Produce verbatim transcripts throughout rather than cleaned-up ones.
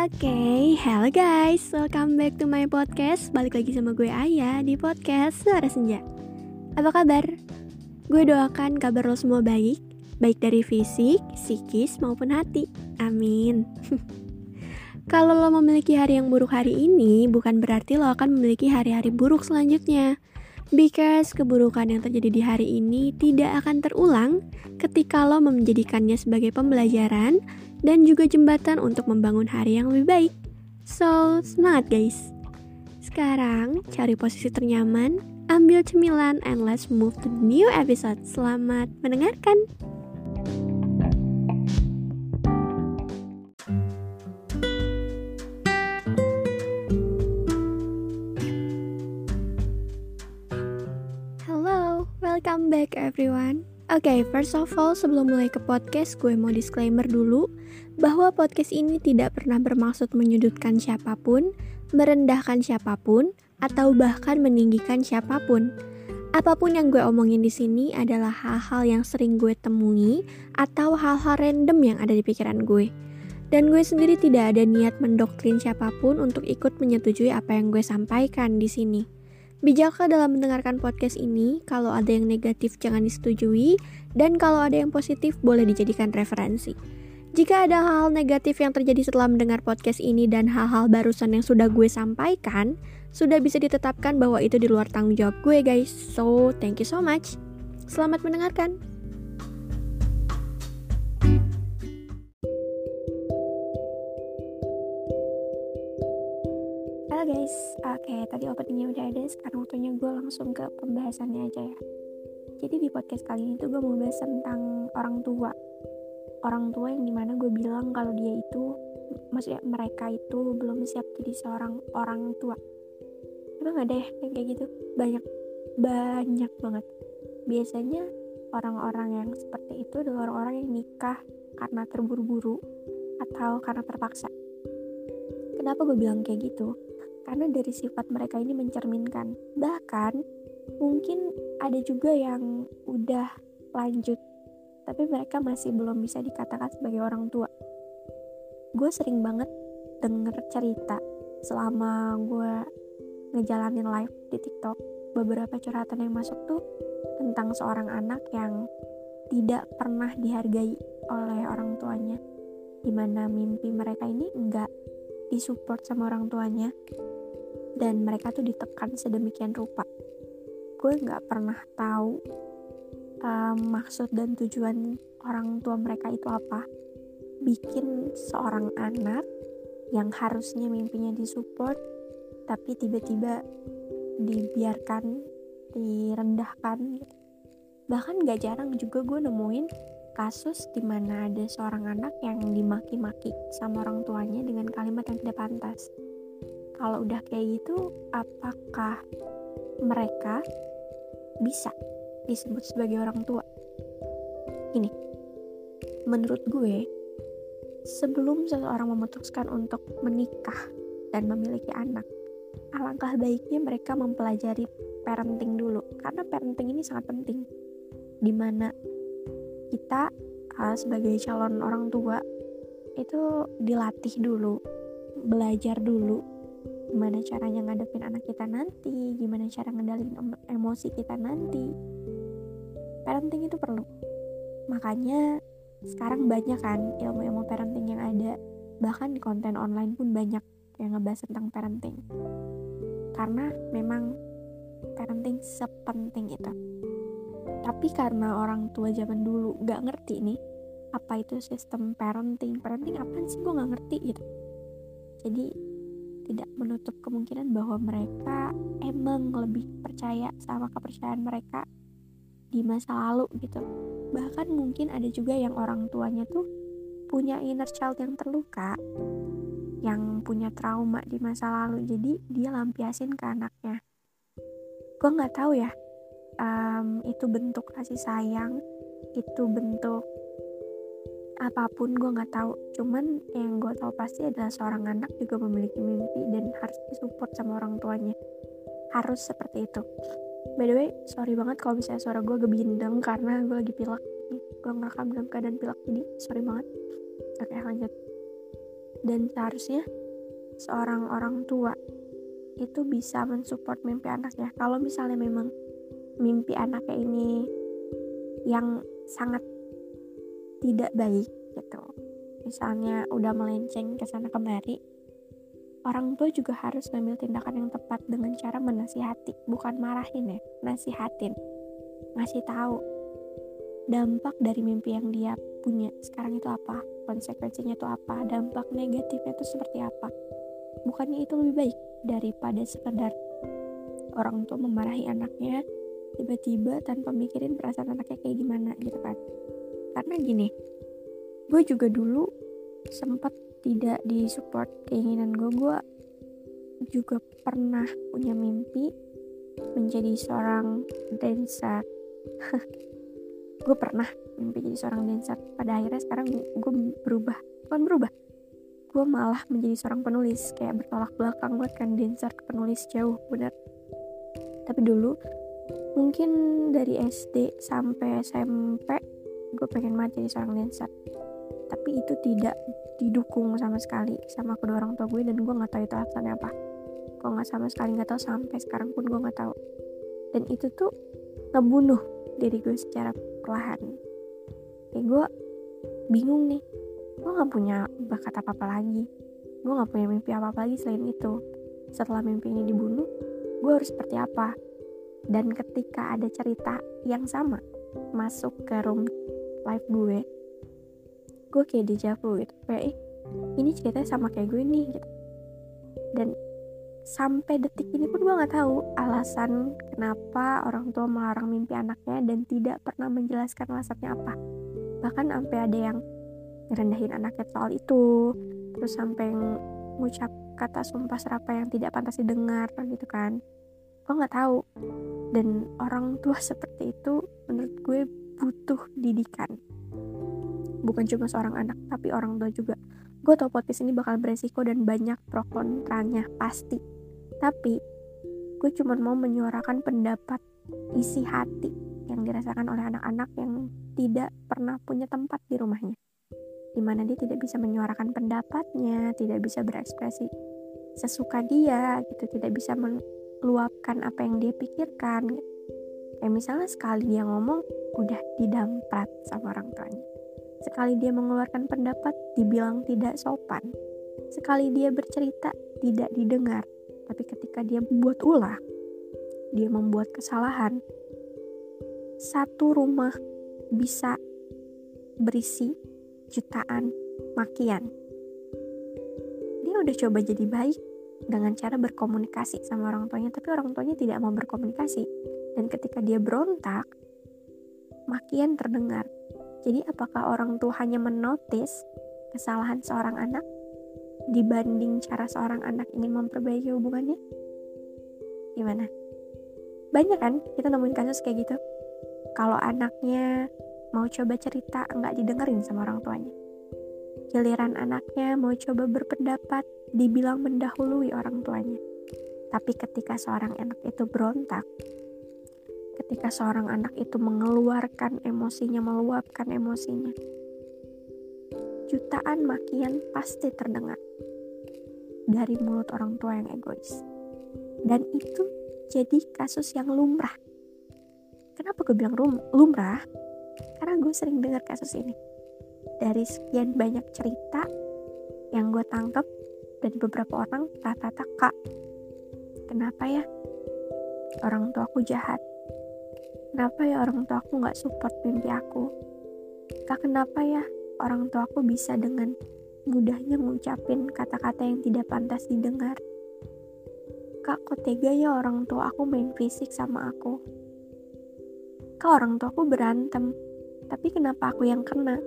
Oke, hello guys, welcome back to my podcast. Balik lagi sama gue Aya di podcast Suara Senja. Apa kabar? Gue doakan kabar lo semua baik, baik dari fisik, psikis maupun hati. Amin. Kalau lo memiliki hari yang buruk hari ini, bukan berarti lo akan memiliki hari-hari buruk selanjutnya. Because keburukan yang terjadi di hari ini tidak akan terulang ketika lo menjadikannya sebagai pembelajaran dan juga jembatan untuk membangun hari yang lebih baik. So, semangat guys. Sekarang, cari posisi ternyaman, ambil cemilan, and let's move to the new episode. Selamat mendengarkan. Hello, welcome back everyone. Oke, okay, first of all, sebelum mulai ke podcast, gue mau disclaimer dulu bahwa podcast ini tidak pernah bermaksud menyudutkan siapapun, merendahkan siapapun, atau bahkan meninggikan siapapun. Apapun yang gue omongin di sini adalah hal-hal yang sering gue temui atau hal-hal random yang ada di pikiran gue. Dan gue sendiri tidak ada niat mendoktrin siapapun untuk ikut menyetujui apa yang gue sampaikan di sini. Bijaklah dalam mendengarkan podcast ini, kalau ada yang negatif jangan disetujui, dan kalau ada yang positif boleh dijadikan referensi. Jika ada hal-hal negatif yang terjadi setelah mendengar podcast ini dan hal-hal barusan yang sudah gue sampaikan, sudah bisa ditetapkan bahwa itu di luar tanggung jawab gue guys. So, thank you so much. Selamat mendengarkan. Halo guys, oke okay, tadi openingnya udah ada, sekarang waktunya gue langsung ke pembahasannya aja ya. Jadi di podcast kali ini tuh gue mau bahas tentang orang tua. Orang tua yang dimana gue bilang kalau dia itu, maksudnya mereka itu belum siap jadi seorang orang tua. Emang ada ya yang kayak gitu? Banyak, banyak banget. Biasanya orang-orang yang seperti itu adalah orang-orang yang nikah karena terburu-buru atau karena terpaksa. Kenapa gue bilang kayak gitu? Karena dari sifat mereka ini mencerminkan. Bahkan mungkin ada juga yang udah lanjut, tapi mereka masih belum bisa dikatakan sebagai orang tua. Gue sering banget denger cerita selama gue ngejalanin live di TikTok. Beberapa curhatan yang masuk tuh tentang seorang anak yang tidak pernah dihargai oleh orang tuanya, dimana mimpi mereka ini enggak disupport sama orang tuanya, dan mereka tuh ditekan sedemikian rupa. Gue gak pernah tahu um, maksud dan tujuan orang tua mereka itu apa. Bikin seorang anak yang harusnya mimpinya disupport, tapi tiba-tiba dibiarkan, direndahkan gitu. Bahkan gak jarang juga gue nemuin kasus dimana ada seorang anak yang dimaki-maki sama orang tuanya dengan kalimat yang tidak pantas. Kalau udah kayak gitu, apakah mereka bisa disebut sebagai orang tua? Ini, menurut gue, sebelum seseorang memutuskan untuk menikah dan memiliki anak, alangkah baiknya mereka mempelajari parenting dulu. Karena parenting ini sangat penting, dimana kita uh, sebagai calon orang tua itu dilatih dulu, belajar dulu gimana caranya ngadepin anak kita nanti, gimana cara ngendalin emosi kita nanti. Parenting itu perlu. Makanya sekarang banyak kan ilmu-ilmu parenting yang ada, bahkan di konten online pun banyak yang ngebahas tentang parenting. Karena memang parenting sepenting itu. Tapi karena orang tua zaman dulu gak ngerti nih apa itu sistem parenting, parenting apaan sih, gue gak ngerti gitu. Jadi tidak menutup kemungkinan bahwa mereka emang lebih percaya sama kepercayaan mereka di masa lalu gitu. Bahkan mungkin ada juga yang orang tuanya tuh punya inner child yang terluka, yang punya trauma di masa lalu, jadi dia lampiasin ke anaknya. Gue gak tahu ya um, itu bentuk kasih sayang, itu bentuk apapun, gue nggak tahu. Cuman yang gue tahu pasti adalah seorang anak juga memiliki mimpi dan harus disupport sama orang tuanya. Harus seperti itu. By the way, sorry banget kalau misalnya suara gue gebindeng karena gue lagi pilek. Gue ngerekam dalam keadaan pilek, jadi sorry banget. Oke, lanjut. Dan seharusnya seorang orang tua itu bisa mensupport mimpi anaknya. Kalau misalnya memang mimpi anaknya ini yang sangat tidak baik gitu, misalnya udah melenceng ke sana kemari, orang tua juga harus ngambil tindakan yang tepat dengan cara menasihati, bukan marahin ya, nasihatin, ngasih tahu dampak dari mimpi yang dia punya sekarang itu apa, konsekuensinya itu apa, dampak negatifnya itu seperti apa. Bukannya itu lebih baik daripada sekedar orang tua memarahi anaknya tiba-tiba tanpa mikirin perasaan anaknya kayak gimana gitu kan. Karena gini, gue juga dulu sempat tidak disupport keinginan gue. Gue juga pernah punya mimpi menjadi seorang dancer. Gue pernah mimpi jadi seorang dancer. Pada akhirnya sekarang gue berubah, bukan berubah, gue malah menjadi seorang penulis. Kayak bertolak belakang banget kan, dancer ke penulis, jauh bener. Tapi dulu mungkin dari S D sampai S M P gue pengen banget jadi seorang dancer, tapi itu tidak didukung sama sekali sama kedua orang tua gue, dan gue nggak tahu itu alasannya apa. Gue nggak sama sekali nggak tahu, sampai sekarang pun gue nggak tahu. Dan itu tuh ngebunuh diri gue secara perlahan. Kayak gue bingung nih, gue nggak punya bakat apa apa lagi, gue nggak punya mimpi apa apa lagi selain itu. Setelah mimpi ini dibunuh, gue harus seperti apa? Dan ketika ada cerita yang sama masuk ke room live gue, gue kayak deja vu gitu, kayak eh, ini ceritanya sama kayak gue nih gitu. Dan sampai detik ini pun gue nggak tahu alasan kenapa orang tua melarang mimpi anaknya dan tidak pernah menjelaskan alasannya apa. Bahkan sampai ada yang ngerendahin anaknya soal itu, terus sampai ngucap kata sumpah serapah yang tidak pantas didengar gitu kan. Gue nggak tahu. Dan orang tua seperti itu menurut gue butuh didikan, bukan cuma seorang anak tapi orang tua juga. Gue tau podcast ini bakal beresiko dan banyak pro kontranya pasti, tapi gue cuma mau menyuarakan pendapat isi hati yang dirasakan oleh anak-anak yang tidak pernah punya tempat di rumahnya, dimana dia tidak bisa menyuarakan pendapatnya, tidak bisa berekspresi sesuka dia gitu, tidak bisa meluapkan apa yang dia pikirkan. Kayak misalnya sekali dia ngomong udah didamprat sama orang tuanya, sekali dia mengeluarkan pendapat dibilang tidak sopan, sekali dia bercerita tidak didengar. Tapi ketika dia membuat ulah, dia membuat kesalahan, satu rumah bisa berisi jutaan makian. Dia udah coba jadi baik dengan cara berkomunikasi sama orang tuanya, tapi orang tuanya tidak mau berkomunikasi. Dan ketika dia berontak, makian terdengar. Jadi apakah orang tua hanya menotis kesalahan seorang anak dibanding cara seorang anak ingin memperbaiki hubungannya? Gimana? Banyak kan kita nemuin kasus kayak gitu. Kalau anaknya mau coba cerita, nggak didengerin sama orang tuanya. Giliran anaknya mau coba berpendapat, dibilang mendahului orang tuanya. Tapi ketika seorang anak itu berontak, ketika seorang anak itu mengeluarkan emosinya, meluapkan emosinya, jutaan makian pasti terdengar dari mulut orang tua yang egois. Dan itu jadi kasus yang lumrah. Kenapa gue bilang rum- lumrah? Karena gue sering dengar kasus ini. Dari sekian banyak cerita yang gue tangkap dari beberapa orang, rata-rata, kak, kenapa ya orang tua aku jahat? Kenapa ya orang tua aku gak support mimpi aku? Kak, kenapa ya orang tua aku bisa dengan mudahnya ngucapin kata-kata yang tidak pantas didengar? Kak, kok tega ya orang tua aku main fisik sama aku? Kak, orang tua aku berantem, tapi kenapa aku yang kena?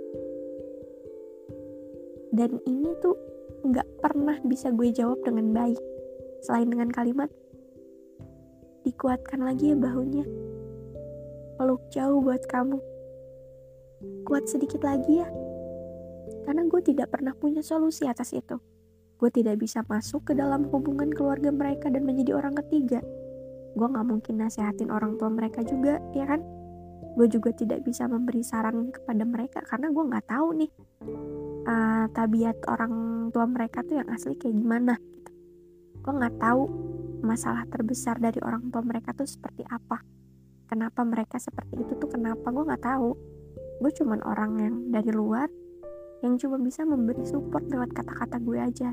Dan ini tuh gak pernah bisa gue jawab dengan baik, selain dengan kalimat, dikuatkan lagi ya bahunya, peluk jauh buat kamu, kuat sedikit lagi ya. Karena gue tidak pernah punya solusi atas itu. Gue tidak bisa masuk ke dalam hubungan keluarga mereka dan menjadi orang ketiga. Gue gak mungkin nasehatin orang tua mereka juga, ya kan? gue juga tidak bisa memberi saran kepada mereka karena gue nggak tahu nih uh, tabiat orang tua mereka tuh yang asli kayak gimana gitu. Gue nggak tahu masalah terbesar dari orang tua mereka tuh seperti apa, kenapa mereka seperti itu tuh kenapa, gue nggak tahu. Gue cuman orang yang dari luar yang cuma bisa memberi support lewat kata-kata gue aja.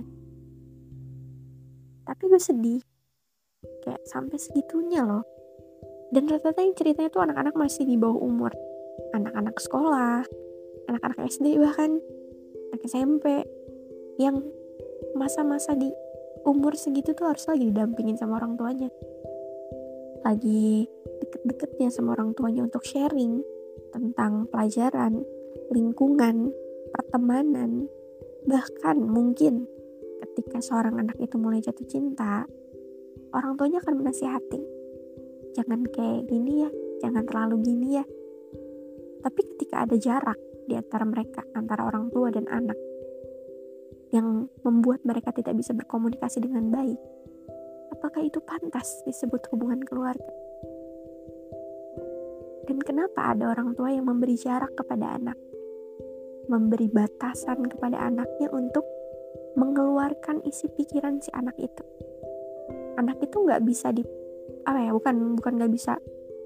Tapi gue sedih kayak sampai segitunya loh. Dan rata-rata yang ceritanya tuh anak-anak masih di bawah umur, anak-anak sekolah, anak-anak S D, bahkan anak S M P, yang masa-masa di umur segitu tuh harus lagi didampingin sama orang tuanya, lagi deket-deketnya sama orang tuanya untuk sharing tentang pelajaran, lingkungan, pertemanan. Bahkan mungkin ketika seorang anak itu mulai jatuh cinta, orang tuanya akan menasihati, jangan kayak gini ya, jangan terlalu gini ya. Tapi ketika ada jarak di antara mereka, antara orang tua dan anak, yang membuat mereka tidak bisa berkomunikasi dengan baik, apakah itu pantas disebut hubungan keluarga? Dan kenapa ada orang tua yang memberi jarak kepada anak, memberi batasan kepada anaknya untuk mengeluarkan isi pikiran si anak itu? Anak itu nggak bisa di apa ya bukan bukan nggak bisa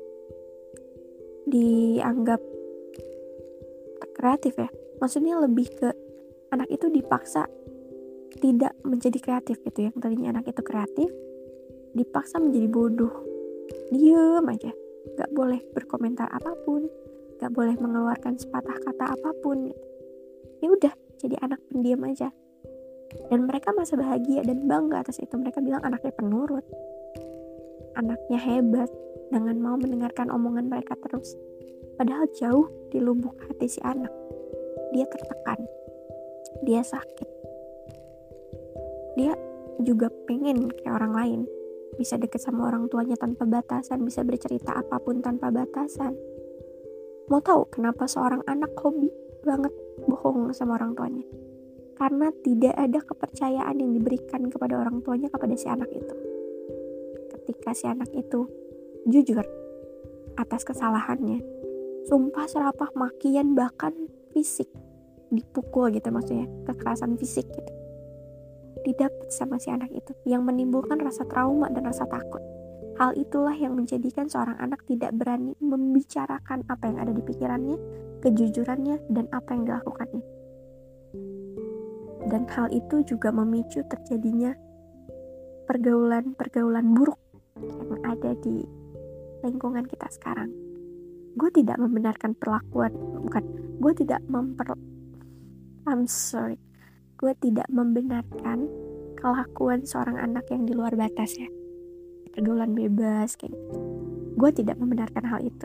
dianggap kreatif ya, maksudnya lebih ke anak itu dipaksa tidak menjadi kreatif gitu. Yang tadinya anak itu kreatif dipaksa menjadi bodoh, diem aja, nggak boleh berkomentar apapun, nggak boleh mengeluarkan sepatah kata apapun gitu. Ya udah jadi anak pendiam aja. Dan mereka masa bahagia dan bangga atas itu. Mereka bilang anaknya penurut, anaknya hebat dengan mau mendengarkan omongan mereka terus. Padahal jauh di lubuk hati si anak, dia tertekan, dia sakit, dia juga pengen kayak orang lain, bisa deket sama orang tuanya tanpa batasan, bisa bercerita apapun tanpa batasan. Mau tahu kenapa seorang anak hobi banget bohong sama orang tuanya? Karena tidak ada kepercayaan yang diberikan kepada orang tuanya kepada si anak itu. Ketika si anak itu jujur atas kesalahannya, sumpah serapah, makian, bahkan fisik, dipukul gitu, maksudnya kekerasan fisik gitu, didapat sama si anak itu, yang menimbulkan rasa trauma dan rasa takut. Hal itulah yang menjadikan seorang anak tidak berani membicarakan apa yang ada di pikirannya, kejujurannya, dan apa yang dilakukannya. Dan hal itu juga memicu terjadinya pergaulan-pergaulan buruk yang ada di lingkungan kita sekarang. Gue tidak membenarkan perlakuan, bukan, gue tidak memper, I'm sorry, gue tidak membenarkan kelakuan seorang anak yang di luar batas ya, pergaulan bebas kayak gitu. Gue tidak membenarkan hal itu.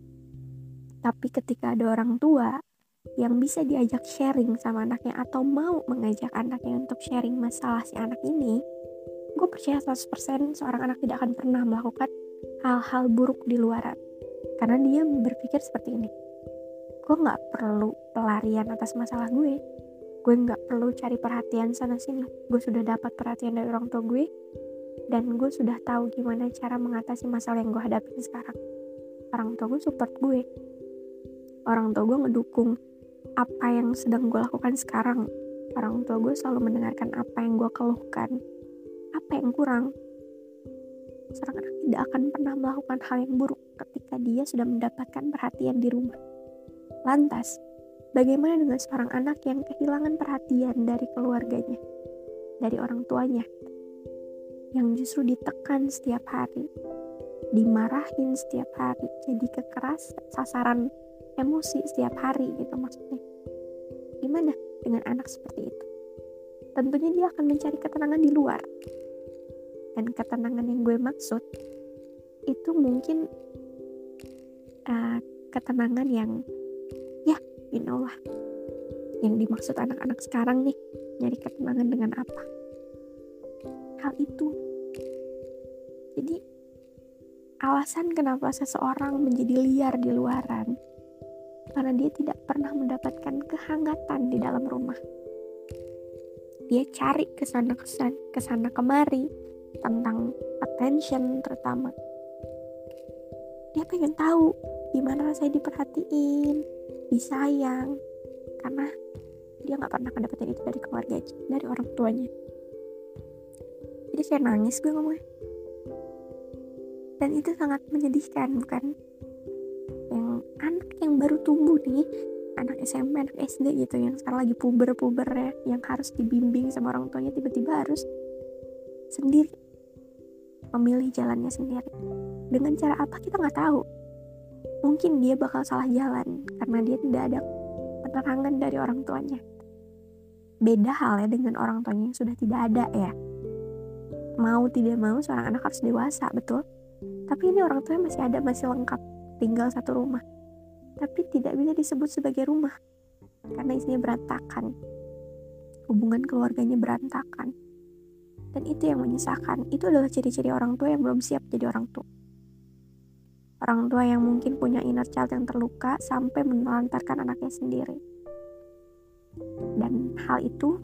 Tapi ketika ada orang tua yang bisa diajak sharing sama anaknya, atau mau mengajak anaknya untuk sharing masalah si anak ini, gue percaya seratus persen seorang anak tidak akan pernah melakukan hal-hal buruk di luaran. Karena dia berpikir seperti ini, gue gak perlu pelarian atas masalah gue, gue gak perlu cari perhatian sana sini, gue sudah dapat perhatian dari orang tua gue, dan gue sudah tahu gimana cara mengatasi masalah yang gue hadapin sekarang. Orang tua gue support gue, orang tua gue ngedukung apa yang sedang gue lakukan sekarang. Orang tua gue selalu mendengarkan apa yang gue keluhkan, apa yang kurang. Seorang anak tidak akan pernah melakukan hal yang buruk ketika dia sudah mendapatkan perhatian di rumah. Lantas, bagaimana dengan seorang anak yang kehilangan perhatian dari keluarganya, dari orang tuanya, yang justru ditekan setiap hari, dimarahin setiap hari, jadi kekeras, sasaran emosi setiap hari gitu maksudnya. Gimana dengan anak seperti itu? Tentunya dia akan mencari ketenangan di luar. Dan ketenangan yang gue maksud itu mungkin uh, ketenangan yang ya you know lah, yang dimaksud anak-anak sekarang nih, nyari ketenangan dengan apa? Hal itu. Jadi alasan kenapa seseorang menjadi liar di luaran, karena dia tidak pernah mendapatkan kehangatan di dalam rumah. Dia cari kesana kesana kesana kemari tentang attention terutama. Dia dia pengen tahu gimana rasanya diperhatiin, disayang, karena dia nggak pernah dapetin itu dari keluarga, dari orang tuanya. Jadi kayak nangis gue ngomongnya. Dan itu sangat menyedihkan, bukan? Yang anak yang baru tumbuh nih, anak S M P, anak S D gitu, yang sekarang lagi puber-puber ya, yang harus dibimbing sama orang tuanya, tiba-tiba harus sendiri memilih jalannya sendiri. Dengan cara apa kita nggak tahu. Mungkin dia bakal salah jalan karena dia tidak ada penerangan dari orang tuanya. Beda halnya dengan orang tuanya yang sudah tidak ada ya. Mau tidak mau seorang anak harus dewasa, betul? Tapi ini orang tuanya masih ada, masih lengkap, tinggal satu rumah. Tapi tidak bisa disebut sebagai rumah karena isinya berantakan. Hubungan keluarganya berantakan. Dan itu yang menyesakkan. Itu adalah ciri-ciri orang tua yang belum siap jadi orang tua. Orang tua yang mungkin punya inner child yang terluka sampai menelantarkan anaknya sendiri. Dan hal itu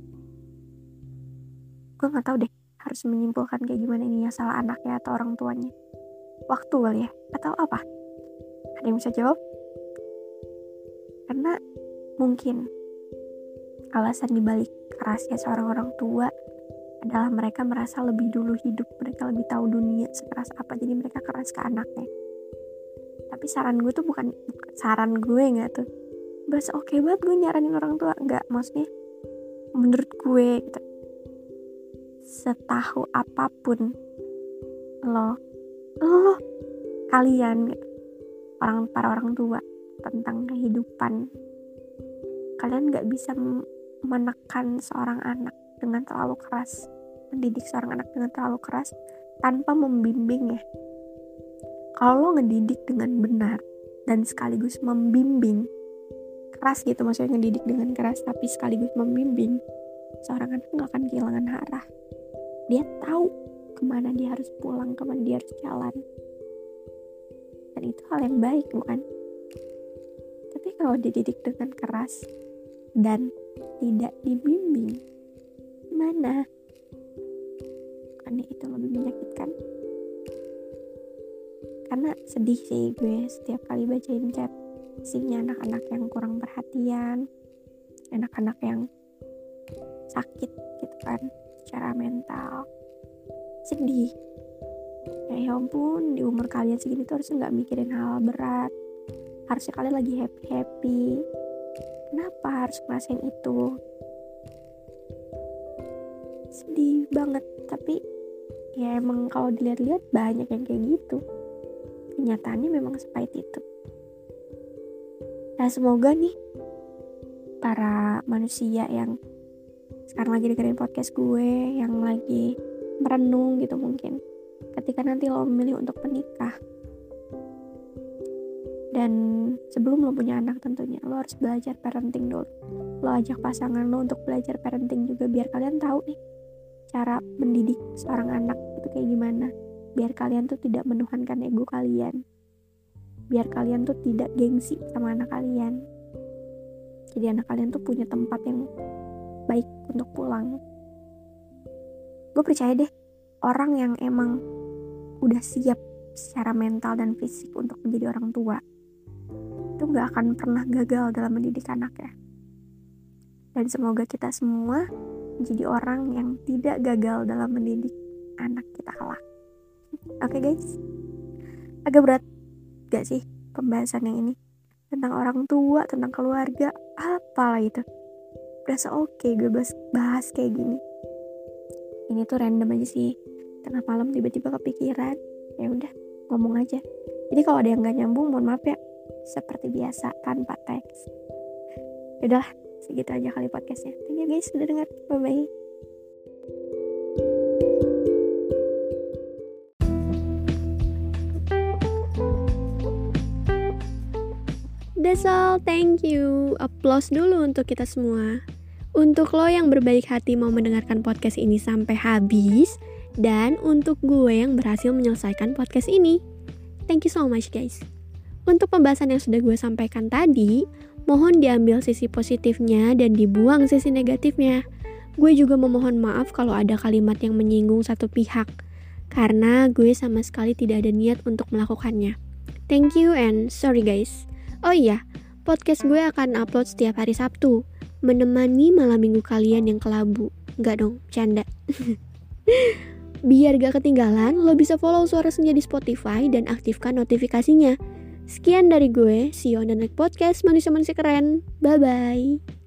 gue gak tahu deh harus menyimpulkan kayak gimana, ini yang salah anaknya atau orang tuanya. Waktu kali ya, atau apa? Ada yang bisa jawab? Karena mungkin alasan dibalik kerasnya seorang orang tua adalah mereka merasa lebih dulu hidup, mereka lebih tahu dunia sekeras apa, jadi mereka keras ke anaknya. Tapi saran gue tuh bukan, bukan saran gue nggak tuh, bahasa oke okay banget gue nyaranin orang tua, nggak, maksudnya menurut gue gitu, setahu apapun lo, lo kalian gitu, orang para orang tua tentang kehidupan, kalian nggak bisa menekan seorang anak dengan terlalu keras, mendidik seorang anak dengan terlalu keras tanpa membimbing ya. Kalau lo ngedidik dengan benar dan sekaligus membimbing, keras gitu maksudnya, ngedidik dengan keras tapi sekaligus membimbing, seorang anak gak akan kehilangan arah. Dia tahu kemana dia harus pulang, kemana dia harus jalan. Dan itu hal yang baik, bukan? Tapi kalau dididik dengan keras dan tidak dibimbing, mana? Karena itu lebih menyakitkan. Karena sedih sih gue setiap kali bacain chat isinya anak-anak yang kurang perhatian, anak-anak yang sakit gitu kan secara mental. Sedih. Ya ampun, di umur kalian segini tuh harusnya gak mikirin hal berat. Harusnya kalian lagi happy-happy. Kenapa harus ngerasain itu? Sedih banget. Tapi ya emang kalau dilihat-lihat banyak yang kayak gitu. Kenyataannya memang sepahit itu. Nah, semoga nih para manusia yang sekarang lagi dengerin podcast gue, yang lagi merenung gitu mungkin, ketika nanti lo memilih untuk menikah, dan sebelum lo punya anak tentunya, lo harus belajar parenting dulu. Lo ajak pasangan lo untuk belajar parenting juga, biar kalian tahu nih cara mendidik seorang anak itu kayak gimana. Biar kalian tuh tidak menuhankan ego kalian, biar kalian tuh tidak gengsi sama anak kalian. Jadi anak kalian tuh punya tempat yang baik untuk pulang. Gue percaya deh, orang yang emang udah siap secara mental dan fisik untuk menjadi orang tua itu gak akan pernah gagal dalam mendidik anaknya. Dan semoga kita semua menjadi orang yang tidak gagal dalam mendidik anak kita kelak. Oke okay guys, agak berat gak sih pembahasan yang ini tentang orang tua, tentang keluarga, apalah itu. Berasa oke okay gue bahas, bahas kayak gini. Ini tuh random aja sih, tengah malam tiba-tiba kepikiran, ya udah ngomong aja. Jadi kalau ada yang gak nyambung, mohon maaf ya, seperti biasa tanpa teks. Yaudah, segitu aja kali podcastnya. Thank you guys sudah dengar, bye bye. That's all, thank you. Applause dulu untuk kita semua. Untuk lo yang berbaik hati mau mendengarkan podcast ini sampai habis, dan untuk gue yang berhasil menyelesaikan podcast ini. Thank you so much guys. Untuk pembahasan yang sudah gue sampaikan tadi, mohon diambil sisi positifnya dan dibuang sisi negatifnya. Gue juga memohon maaf kalau ada kalimat yang menyinggung satu pihak, karena gue sama sekali tidak ada niat untuk melakukannya. Thank you and sorry guys. Oh iya, podcast gue akan upload setiap hari Sabtu, menemani malam minggu kalian yang kelabu. Enggak dong, canda. Biar gak ketinggalan, lo bisa follow Suara Senja di Spotify dan aktifkan notifikasinya. Sekian dari gue, see you on the next podcast, manusia-manusia keren. Bye-bye.